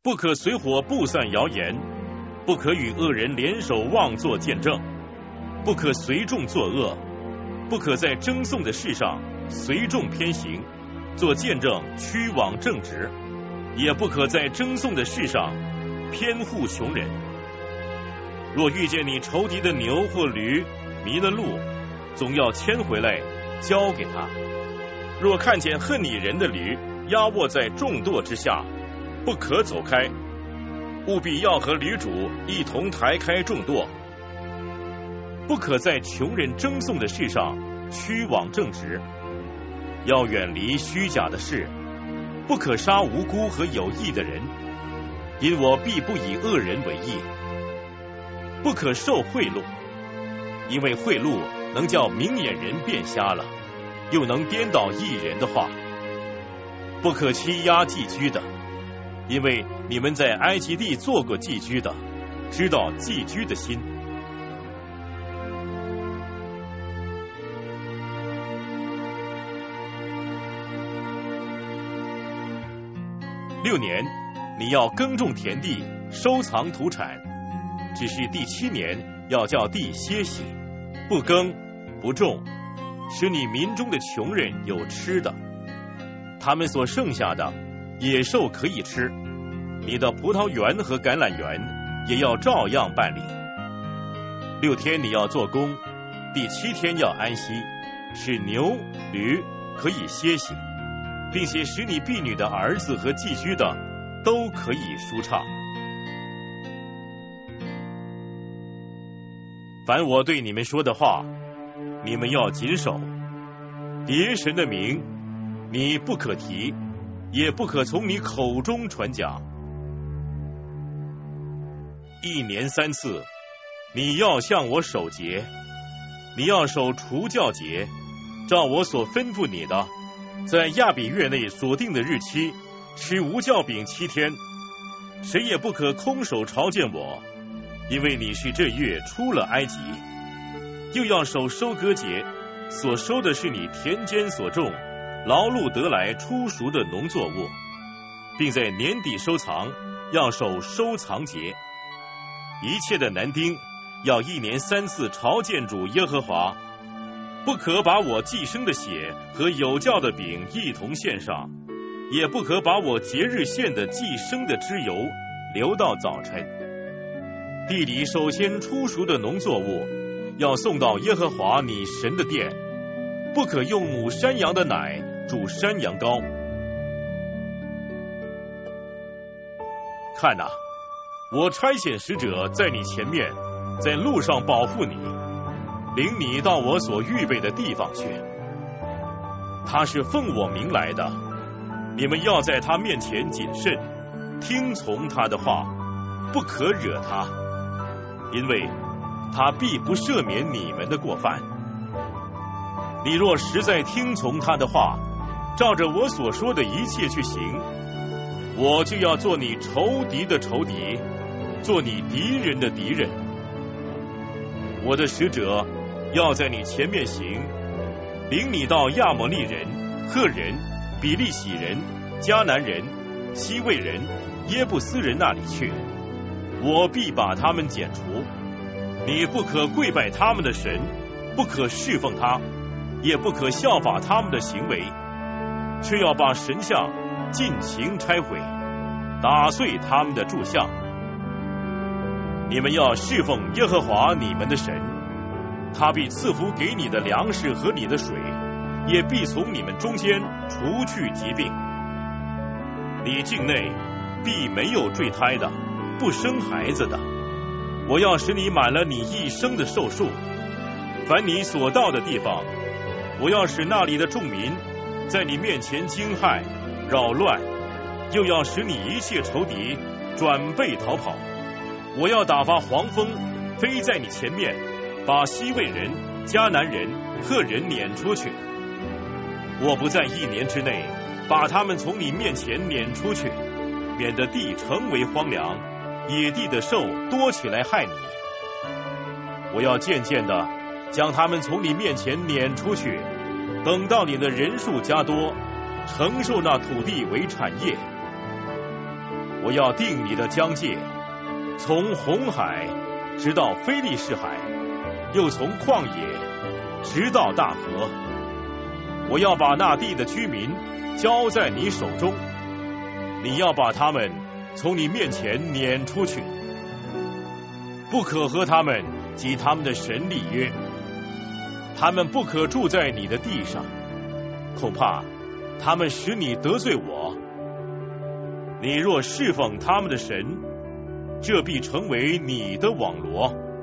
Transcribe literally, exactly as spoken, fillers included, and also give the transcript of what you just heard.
不可随火布散谣言，不可与恶人联手妄作见证，不可随众作恶，不可在争讼的事上随众偏行，做见证屈枉正直，也不可在争讼的事上偏护穷人。若遇见你仇敌的牛或驴迷了路，总要牵回来交给他。若看见恨你人的驴压卧在重垛之下，不可走开，务必要和驴主一同抬开重垛。不可在穷人争讼的事上屈枉正直，要远离虚假的事，不可杀无辜和有义的人，因我必不以恶人为义。不可受贿赂，因为贿赂能叫明眼人变瞎了，又能颠倒义人的话。不可欺压寄居的，因为你们在埃及地做过寄居的，知道寄居的心。六年，你要耕种田地，收藏土产，只是第七年要叫地歇息，不耕不种，使你民中的穷人有吃的，他们所剩下的野兽可以吃。你的葡萄园和橄榄园也要照样办理。六天你要做工，第七天要安息，使牛驴可以歇息，并且使你婢女的儿子和寄居的都可以舒畅。凡我对你们说的话，你们要谨守。别神的名你不可提，也不可从你口中传讲。一年三次，你要向我守节，你要守除酵节，照我所吩咐你的，在亚比月内所定的日期，吃无酵饼七天，谁也不可空手朝见我，因为你是这月出了埃及。又要守收割节，所收的是你田间所种劳碌得来初熟的农作物，并在年底收藏，要守收藏节。一切的男丁要一年三次朝见主耶和华，不可把我寄生的血和有酵的饼一同献上，也不可把我节日献的寄生的脂油留到早晨。地里首先出熟的农作物要送到耶和华你神的殿，不可用母山羊的奶煮山羊羔。看哪，我差遣使者在你前面，在路上保护你，领你到我所预备的地方去。他是奉我名来的，你们要在他面前谨慎，听从他的话，不可惹他，因为他必不赦免你们的过犯。你若实在听从他的话，照着我所说的一切去行，我就要做你仇敌的仇敌，做你敌人的敌人。我的使者要在你前面行，领你到亚摩利人、赫人、比利洗人、迦南人、西魏人、耶布斯人那里去，我必把他们剪除。你不可跪拜他们的神，不可侍奉他，也不可效法他们的行为，却要把神像尽情拆毁，打碎他们的柱像。你们要侍奉耶和华你们的神，他必赐福给你的粮食和你的水，也必从你们中间除去疾病。你境内必没有坠胎的，不生孩子的。我要使你满了你一生的寿数，凡你所到的地方，我要使那里的众民在你面前惊骇扰乱，又要使你一切仇敌转背逃跑。我要打发黄蜂飞在你前面，把西魏人、迦南人、赫人撵出去。我不在一年之内把他们从你面前撵出去，免得地成为荒凉，野地的兽多起来害你。我要渐渐的将他们从你面前撵出去，等到你的人数加多，承受那土地为产业。 我要定你的疆界，从红海直到非利士海，又从旷野直到大河。我要把那地的居民交在你手中，你要把他们从你面前撵出去，不可和他们及他们的神立约，他们不可住在你的地上，恐怕他们使你得罪我。你若侍奉他们的神，这必成为你的网罗。